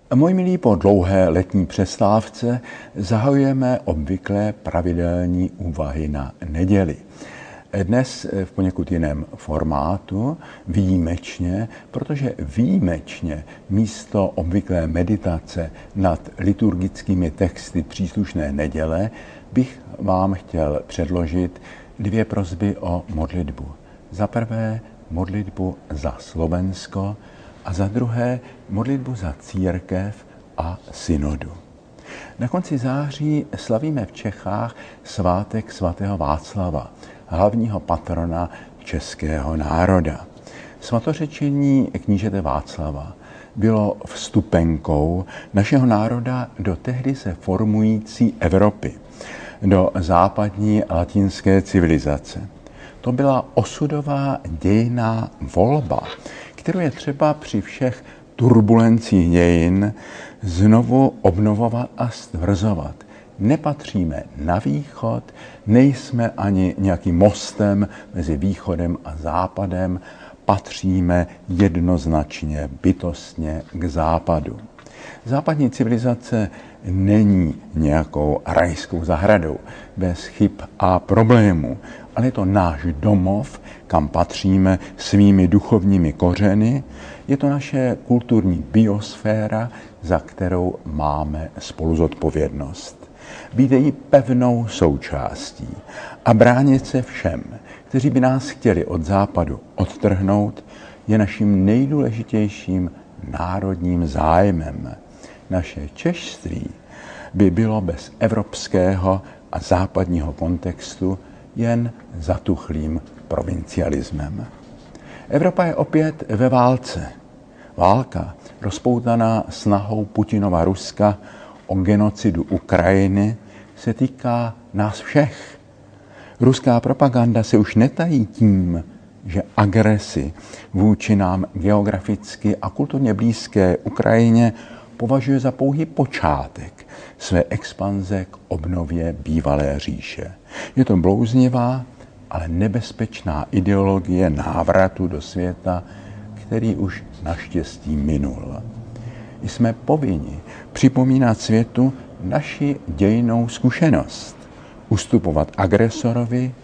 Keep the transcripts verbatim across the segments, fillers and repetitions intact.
Moji milí, po dlouhé letní přestávce zahajujeme obvyklé pravidelní úvahy na neděli. Dnes v poněkud jiném formátu, výjimečně, protože výjimečně místo obvyklé meditace nad liturgickými texty příslušné neděle bych vám chtěl předložit dvě prosby o modlitbu. Za prvé modlitbu za Slovensko a za druhé modlitbu za církev a synodu. Na konci září slavíme v Čechách svátek svatého Václava, hlavního patrona českého národa. Svatořečení knížete Václava bylo vstupenkou našeho národa do tehdy se formující Evropy, do západní latinské civilizace. To byla osudová dějinná volba, kterou je třeba při všech turbulencích dějin znovu obnovovat a stvrzovat. Nepatříme na východ, nejsme ani nějakým mostem mezi východem a západem, patříme jednoznačně, bytostně k západu. Západní civilizace není nějakou rajskou zahradou bez chyb a problémů, ale je to náš domov, kam patříme svými duchovními kořeny. Je to naše kulturní biosféra, za kterou máme spoluzodpovědnost. Být její pevnou součástí a bránit se všem, kteří by nás chtěli od západu odtrhnout, je naším nejdůležitějším národním zájmem. Naše češství by bylo bez evropského a západního kontextu jen zatuchlým provincialismem. Evropa je opět ve válce. Válka, rozpoutaná snahou Putinova Ruska o genocidu Ukrajiny, se týká nás všech. Ruská propaganda se už netají tím, že agresi vůči nám geograficky a kulturně blízké Ukrajině považuje za pouhý počátek své expanze k obnově bývalé říše. Je to blouznivá, ale nebezpečná ideologie návratu do světa, který už naštěstí minul. Jsme povinni připomínat světu naši dějinnou zkušenost. Ustupovat agresorovi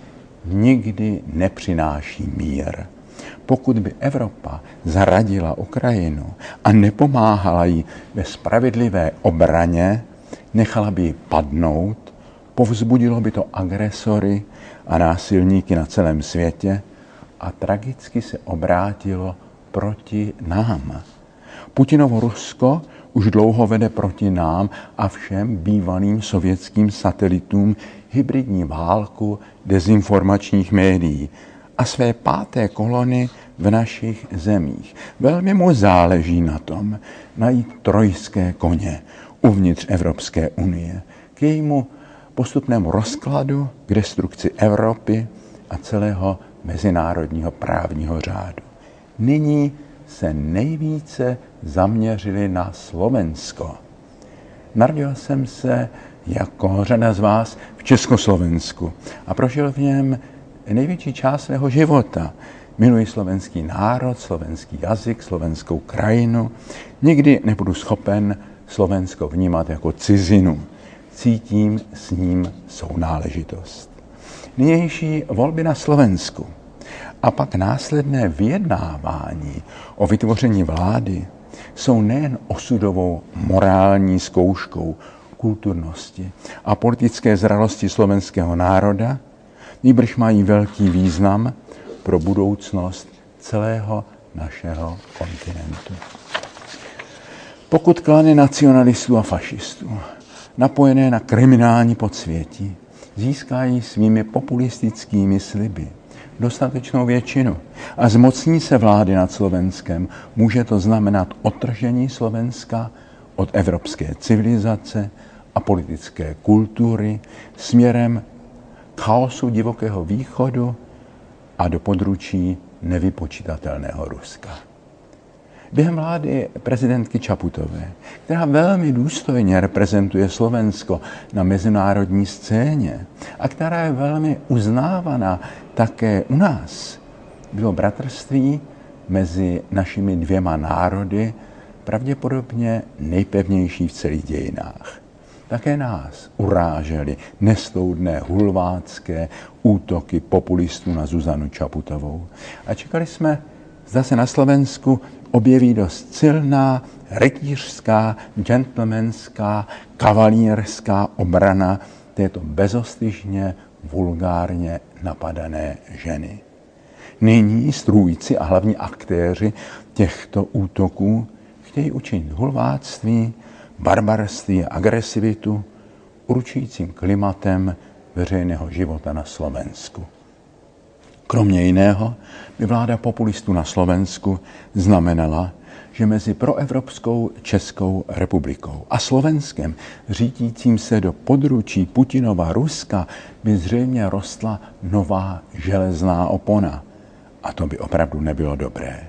nikdy nepřináší mír. Pokud by Evropa zradila Ukrajinu a nepomáhala jí ve spravedlivé obraně, nechala by ji padnout, povzbudilo by to agresory a násilníky na celém světě a tragicky se obrátilo proti nám. Putinovo Rusko už dlouho vede proti nám a všem bývalým sovětským satelitům hybridní válku dezinformačních médií a své páté kolony v našich zemích. Velmi mu záleží na tom najít trojské koně uvnitř Evropské unie k jejímu postupnému rozkladu, k destrukci Evropy a celého mezinárodního právního řádu. Nyní se nejvíce zaměřili na Slovensko. Narodil jsem se jako řada z vás v Československu a prožil v něm největší část svého života. Miluji slovenský národ, slovenský jazyk, slovenskou krajinu. Nikdy nebudu schopen Slovensko vnímat jako cizinu. Cítím s ním sounáležitost. Nynější volby na Slovensku a pak následné vyjednávání o vytvoření vlády jsou nejen osudovou morální zkouškou kulturnosti a politické zralosti slovenského národa, nýbrž mají velký význam pro budoucnost celého našeho kontinentu. Pokud klany nacionalistů a fašistů, napojené na kriminální podsvětí, získají svými populistickými sliby dostatečnou většinu a zmocní se vlády nad Slovenskem, může to znamenat odtržení Slovenska od evropské civilizace a politické kultury směrem k chaosu divokého východu a do područí nevypočitatelného Ruska. Během vlády prezidentky Čaputové, která velmi důstojně reprezentuje Slovensko na mezinárodní scéně a která je velmi uznávaná také u nás, bylo bratrství mezi našimi dvěma národy pravděpodobně nejpevnější v celých dějinách. Také nás urážely nestoudné hulvácké útoky populistů na Zuzanu Čaputovou. A čekali jsme, zda se na Slovensku objeví dost silná, rytířská, gentlemanská, kavalírská obrana této bezostyšně, vulgárně napadané ženy. Nyní strůjci a hlavní aktéři těchto útoků chtějí učinit hulváctví, barbarství a agresivitu určujícím klimatem veřejného života na Slovensku. Kromě jiného by vláda populistů na Slovensku znamenala, že mezi proevropskou Českou republikou a Slovenskem, řídícím se do područí Putinova Ruska, by zřejmě rostla nová železná opona. A to by opravdu nebylo dobré.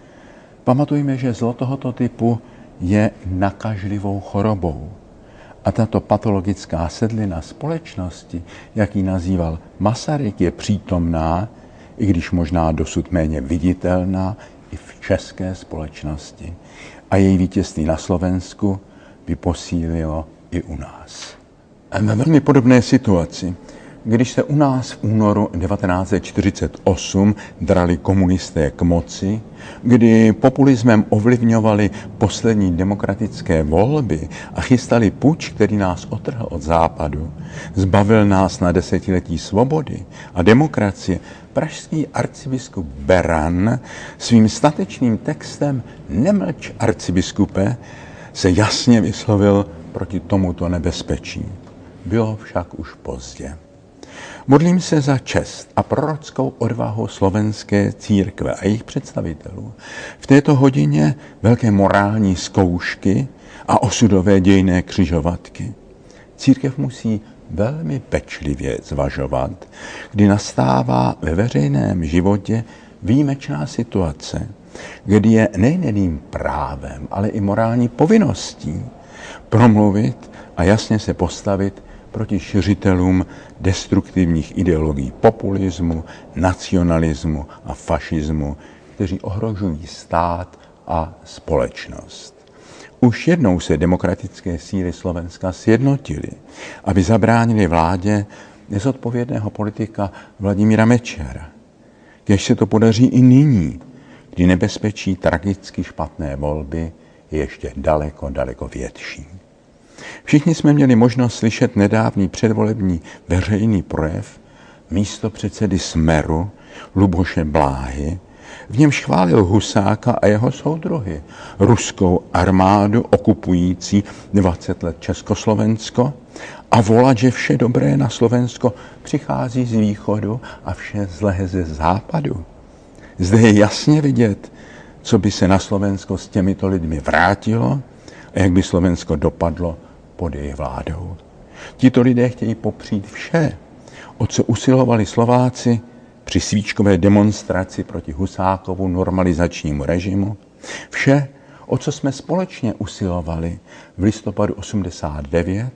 Pamatujme, že zlo tohoto typu je nakažlivou chorobou. A tato patologická sedlina společnosti, jak ji nazýval Masaryk, je přítomná, i když možná dosud méně viditelná, i v české společnosti. A její vítězství na Slovensku by posílilo i u nás. A ve velmi podobné situaci, když se u nás v únoru devatenáct set čtyřicet osm drali komunisté k moci, kdy populismem ovlivňovali poslední demokratické volby a chystali puč, který nás otrhl od západu, zbavil nás na desetiletí svobody a demokracie, pražský arcibiskup Beran svým statečným textem Nemlč, arcibiskupe, se jasně vyslovil proti tomuto nebezpečí. Bylo však už pozdě. Modlím se za čest a prorockou odvahu slovenské církve a jejich představitelů v této hodině velké morální zkoušky a osudové dějinné křižovatky. Církev musí velmi pečlivě zvažovat, kdy nastává ve veřejném životě výjimečná situace, kdy je nejeným právem, ale i morální povinností promluvit a jasně se postavit proti šiřitelům destruktivních ideologií populismu, nacionalismu a fašismu, kteří ohrožují stát a společnost. Už jednou se demokratické síly Slovenska sjednotily, aby zabránili vládě nezodpovědného politika Vladimíra Mečiara. Kéž se to podaří i nyní, kdy nebezpečí tragicky špatné volby je ještě daleko, daleko větší. Všichni jsme měli možnost slyšet nedávný předvolební veřejný projev místopředsedy Smeru Luboše Bláhy, v němž chválil Husáka a jeho soudruhy, ruskou armádu okupující dvacet let Československo a volat, že vše dobré na Slovensko přichází z východu a vše zlé ze západu. Zde je jasně vidět, co by se na Slovensko s těmito lidmi vrátilo a jak by Slovensko dopadlo pod jejich vládou. Tito lidé chtějí popřít vše, o co usilovali Slováci při svíčkové demonstraci proti Husákovu normalizačnímu režimu, vše, o co jsme společně usilovali v listopadu osmdesát devět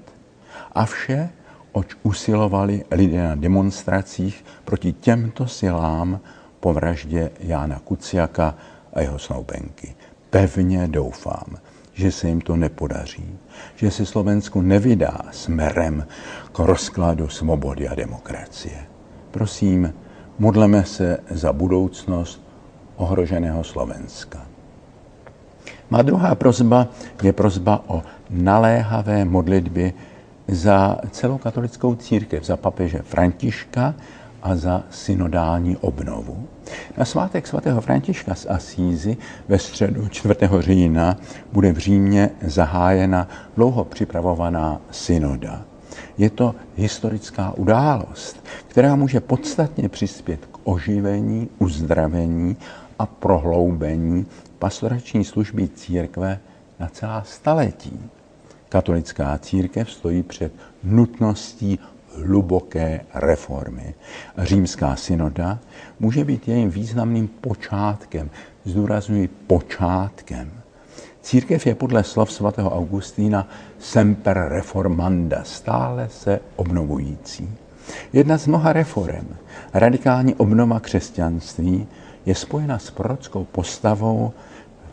a vše, oč usilovali lidé na demonstracích proti těmto silám po vraždě Jána Kuciaka a jeho snoubenky. Pevně doufám, že se jim to nepodaří, že se Slovensku nevydá směrem k rozkladu svobody a demokracie. Prosím, modleme se za budoucnost ohroženého Slovenska. Má druhá prosba je prosba o naléhavé modlitby za celou katolickou církev, za papeže Františka a za synodální obnovu. Na svátek svatého Františka z Asízy ve středu čtvrtého října bude v Římě zahájena dlouho připravovaná synoda. Je to historická událost, která může podstatně přispět k oživení, uzdravení a prohloubení pastorační služby církve na celá staletí. Katolická církev stojí před nutností hluboké reformy. Římská synoda může být jejím významným počátkem, zdůrazňuji počátkem. Církev je podle slov svatého Augustína semper reformanda, stále se obnovující. Jedna z mnoha reforem, radikální obnova křesťanství, je spojena s prorockou postavou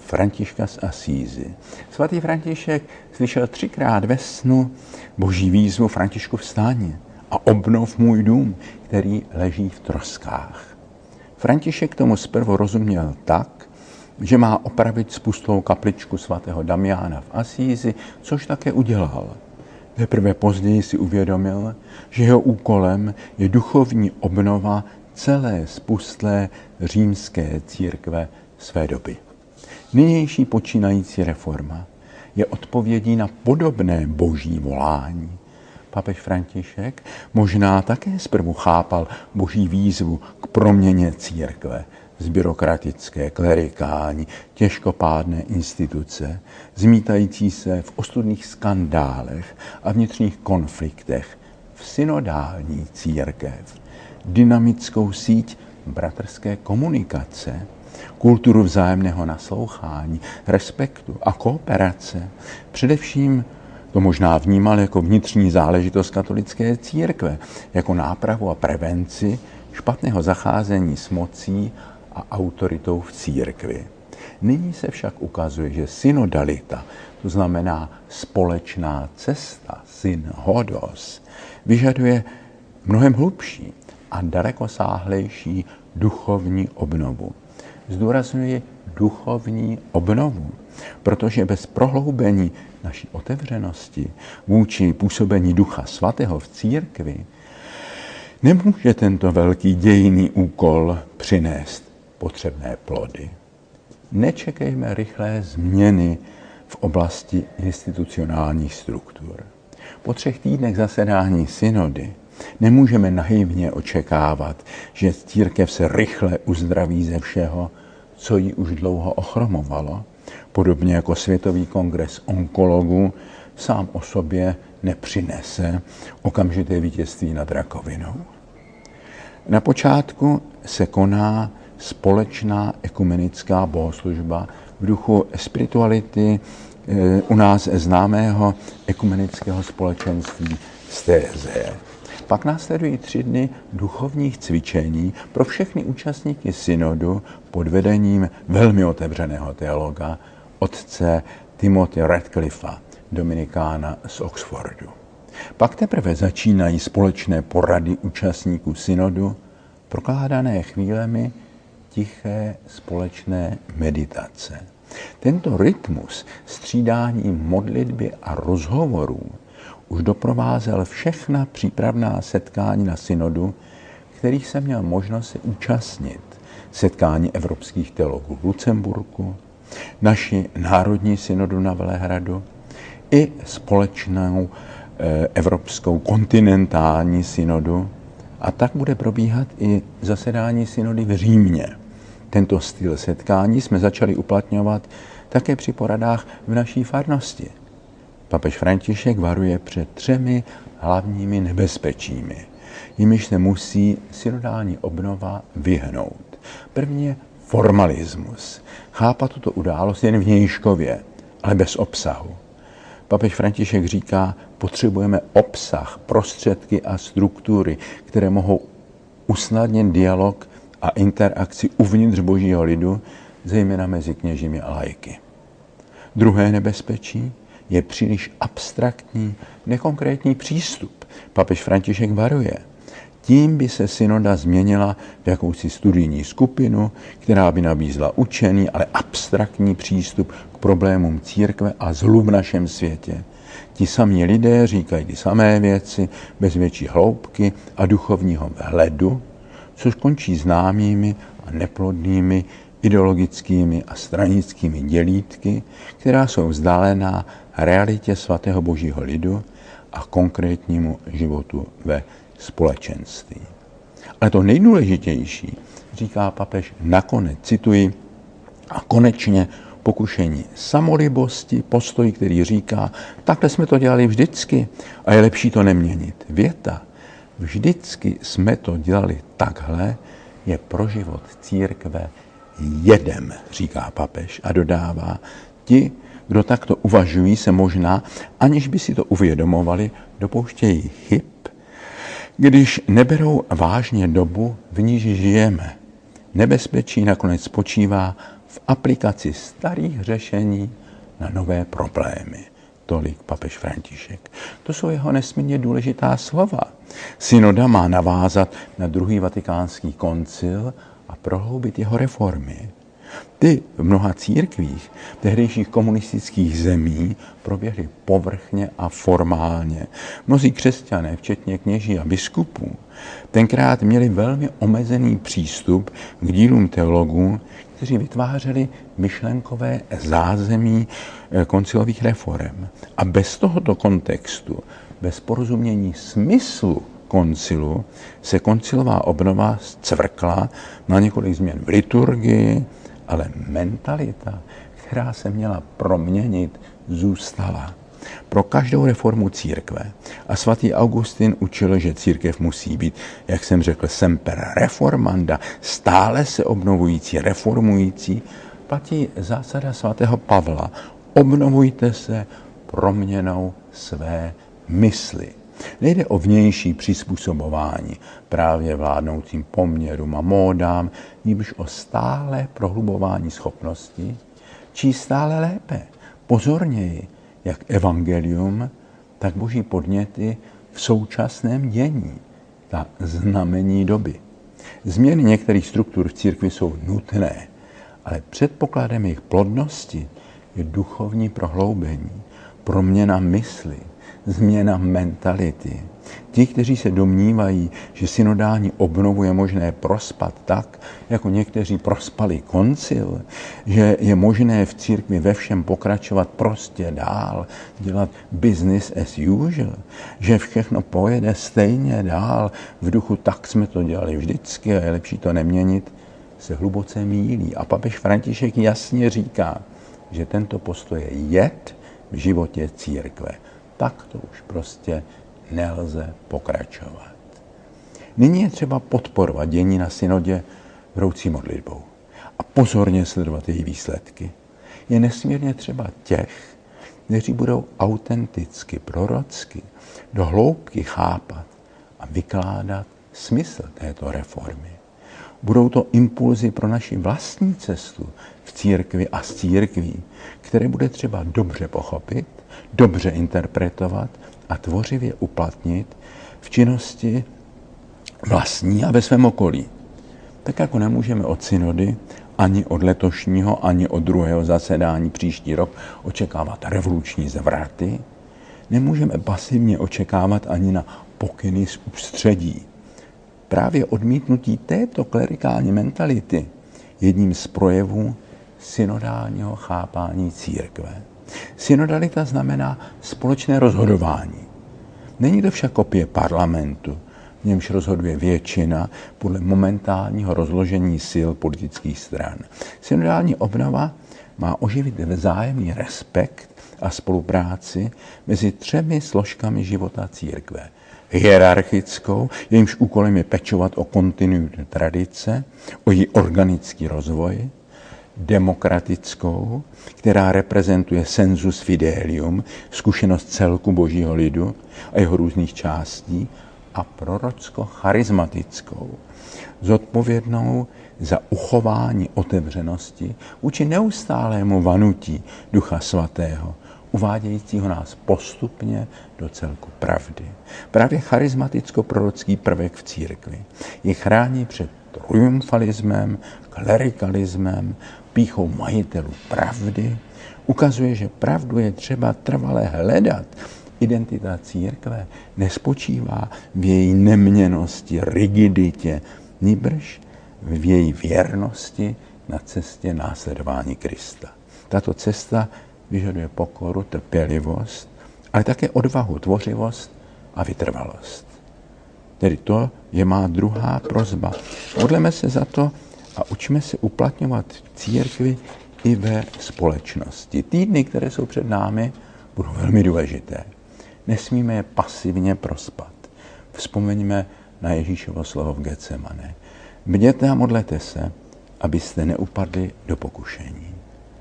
Františka z Asízy. Svatý František slyšel třikrát ve snu boží výzvu: Františku, vstaň a obnov můj dům, který leží v troskách. František tomu zprvu rozuměl tak, že má opravit spustlou kapličku svatého Damiána v Asízi, což také udělal. Teprve později si uvědomil, že jeho úkolem je duchovní obnova celé spustlé římské církve své doby. Nynější počínající reforma je odpovědí na podobné boží volání. Papež František možná také zprvu chápal boží výzvu k proměně církve z byrokratické, klerikální, těžkopádné instituce, zmítající se v ostudných skandálech a vnitřních konfliktech, v synodální církev, dynamickou síť bratrské komunikace, kulturu vzájemného naslouchání, respektu a kooperace. Především to možná vnímal jako vnitřní záležitost katolické církve, jako nápravu a prevenci špatného zacházení s mocí a autoritou v církvi. Nyní se však ukazuje, že synodalita, to znamená společná cesta, synhodos, vyžaduje mnohem hlubší a dalekosáhlejší duchovní obnovu. Zdůrazňuji duchovní obnovu, protože bez prohloubení naší otevřenosti vůči působení Ducha Svatého v církvi nemůže tento velký dějinný úkol přinést potřebné plody. Nečekejme rychlé změny v oblasti institucionálních struktur. Po třech týdnech zasedání synody nemůžeme naivně očekávat, že církev se rychle uzdraví ze všeho, co ji už dlouho ochromovalo, podobně jako Světový kongres onkologů sám o sobě nepřinese okamžité vítězství nad rakovinou. Na počátku se koná společná ekumenická bohoslužba v duchu spirituality u nás známého ekumenického společenství stéze. Pak následují tři dny duchovních cvičení pro všechny účastníky synodu pod vedením velmi otevřeného teologa, otce Timothy Radcliffa, dominikána z Oxfordu. Pak teprve začínají společné porady účastníků synodu, prokládané chvílemi tiché společné meditace. Tento rytmus střídání modlitby a rozhovorů už doprovázel všechna přípravná setkání na synodu, kterých jsem měl možnost se účastnit. Setkání evropských teologů v Lucemburku, naši národní synodu na Velehradu i společnou eh, evropskou kontinentální synodu. A tak bude probíhat i zasedání synody v Římě. Tento styl setkání jsme začali uplatňovat také při poradách v naší farnosti. Papež František varuje před třemi hlavními nebezpečími, jimiž se musí synodální obnova vyhnout. První je formalismus. Chápat tuto událost jen vnějškově, ale bez obsahu. Papež František říká, potřebujeme obsah, prostředky a struktury, které mohou usnadnit dialog a interakci uvnitř božího lidu, zejména mezi kněžími a laiky. Druhé nebezpečí je příliš abstraktní, nekonkrétní přístup. Papež František varuje. Tím by se synoda změnila v jakousi studijní skupinu, která by nabízela učený, ale abstraktní přístup k problémům církve a zlu v našem světě. Ti samí lidé říkají ty samé věci bez větší hloubky a duchovního vhledu, což končí známými a neplodnými ideologickými a stranickými dělítky, která jsou vzdálená realitě svatého božího lidu a konkrétnímu životu ve společenství. Ale to nejdůležitější, říká papež nakonec, cituji, a konečně pokušení samolibosti, postoj, který říká, takhle jsme to dělali vždycky a je lepší to neměnit. Věta, vždycky jsme to dělali takhle, je pro život církve jedem, říká papež a dodává, ti, kdo takto uvažují, se možná, aniž by si to uvědomovali, dopouštějí chyb, když neberou vážně dobu, v níž žijeme. Nebezpečí nakonec spočívá v v aplikaci starých řešení na nové problémy. Tolik papež František. To jsou jeho nesmírně důležitá slova. Synoda má navázat na druhý vatikánský koncil a prohloubit jeho reformy. Ty v mnoha církvích tehdejších komunistických zemí proběhly povrchně a formálně. Mnozí křesťané, včetně kněží a biskupů, tenkrát měli velmi omezený přístup k dílům teologů, kteří vytvářeli myšlenkové zázemí koncilových reforem. A bez tohoto kontextu, bez porozumění smyslu koncilu, se koncilová obnova zcvrkla na několik změn v liturgii, ale mentalita, která se měla proměnit, zůstala. Pro každou reformu církve. A svatý Augustin učil, že církev musí být, jak jsem řekl, semper reformanda, stále se obnovující, reformující. Platí zásada svatého Pavla. Obnovujte se proměnou své mysli. Nejde o vnější přizpůsobování právě vládnoucím poměrům a módám, nýbrž o stále prohlubování schopností, či stále lépe, pozorněji, jak evangelium, tak boží podněty v současném dění, ta znamení doby. Změny některých struktur v církvi jsou nutné, ale předpokladem jejich plodnosti je duchovní prohloubení, proměna mysli, změna mentality. Ti, kteří se domnívají, že synodální obnovu je možné prospat tak, jako někteří prospali koncil, že je možné v církvi ve všem pokračovat prostě dál, dělat business as usual, že všechno pojede stejně dál v duchu, tak jsme to dělali vždycky a je lepší to neměnit, se hluboce mýlí. A papež František jasně říká, že tento postoj je jed v životě církve. Tak to už prostě nelze pokračovat. Nyní je třeba podporovat dění na synodě vroucí modlitbou a pozorně sledovat její výsledky. Je nesmírně třeba těch, kteří budou autenticky, prorocky, do hloubky chápat a vykládat smysl této reformy. Budou to impulzy pro naši vlastní cestu v církvi a z církví, které bude třeba dobře pochopit, dobře interpretovat a tvořivě uplatnit v činnosti vlastní a ve svém okolí. Tak jako nemůžeme od synody ani od letošního, ani od druhého zasedání příští rok očekávat revoluční zvraty, nemůžeme pasivně očekávat ani na pokyny z ústředí. Právě odmítnutí této klerikální mentality jedním z projevů synodálního chápání církve. Synodalita znamená společné rozhodování. Není to však kopie parlamentu, v němž rozhoduje většina podle momentálního rozložení sil politických stran. Synodální obnova má oživit vzájemný respekt a spolupráci mezi třemi složkami života církve. Hierarchickou, jejímž úkolem je pečovat o kontinuitu tradice, o její organický rozvoj, demokratickou, která reprezentuje sensus fidelium, zkušenost celku božího lidu a jeho různých částí, a prorocko-charismatickou, zodpovědnou za uchování otevřenosti vůči neustálému vanutí Ducha Svatého, uvádějícího nás postupně do celku pravdy. Právě charismaticko-prorocký prvek v církvi je chrání před triumfalismem, klerikalismem, pýchou majitelů pravdy, ukazuje, že pravdu je třeba trvale hledat. Identita církve nespočívá v její neměnnosti, rigiditě, nýbrž v její věrnosti na cestě následování Krista. Tato cesta vyžaduje pokoru, trpělivost, ale také odvahu, tvořivost a vytrvalost. Tedy to je má druhá prosba. Modleme se za to a učíme se uplatňovat v církvi i ve společnosti. Týdny, které jsou před námi, budou velmi důležité. Nesmíme je pasivně prospat. Vzpomeňme na Ježíšovo slovo v Getsemane. Bděte a modlete se, abyste neupadli do pokušení.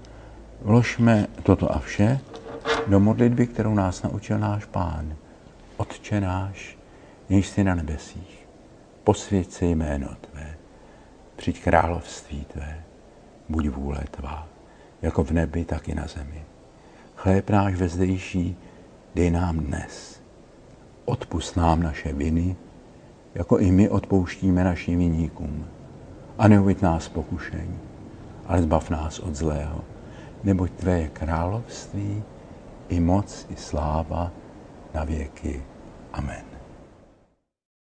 Vložme toto a vše do modlitby, kterou nás naučil náš Pán. Otče náš, jenž jsi na nebesích, posvěť se jméno Tvé, přijď království Tvé, buď vůle tvá, jako v nebi, tak i na zemi. Chléb náš vezdejší dej nám dnes. Odpusť nám naše viny, jako i my odpouštíme našim viníkům. A neuveď nás pokušení, ale zbav nás od zlého. Neboť tvé je království, i moc, i sláva na věky. Amen.